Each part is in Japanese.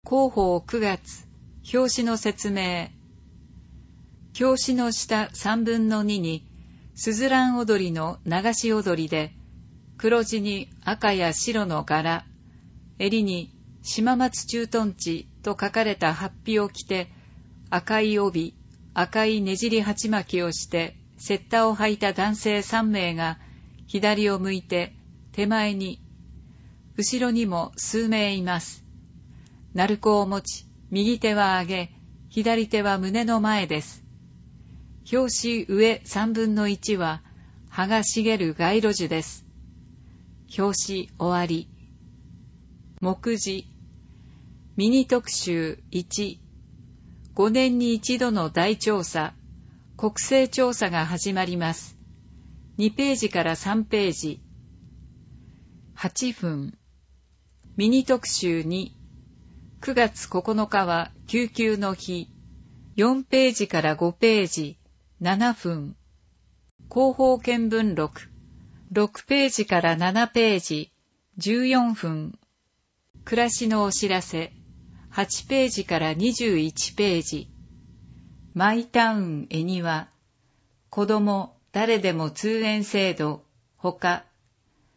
広報9月、表紙の説明。表紙の下3分の2に、すずらん踊りの流し踊りで、黒地に赤や白の柄、襟に島松駐屯地と書かれた法被を着て、赤い帯、赤いねじり鉢巻きをして、雪駄を履いた男性3名が左を向いて手前に、後ろにも数名います。鳴子を持ち、右手は上げ、左手は胸の前です。表紙上3分の1は葉が茂る街路樹です。表紙終わり。目次。ミニ特集1。5年に一度の大調査、国勢調査が始まります。2ページから3ページ。8分。ミニ特集2。9月9日は救急の日。4ページから5ページ。7分。広報見聞録。6ページから7ページ。14分。暮らしのお知らせ。8ページから21ページ。マイタウン恵庭。子供誰でも通園制度。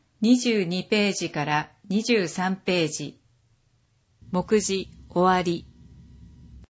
他。22ページから23ページ。目次終わり。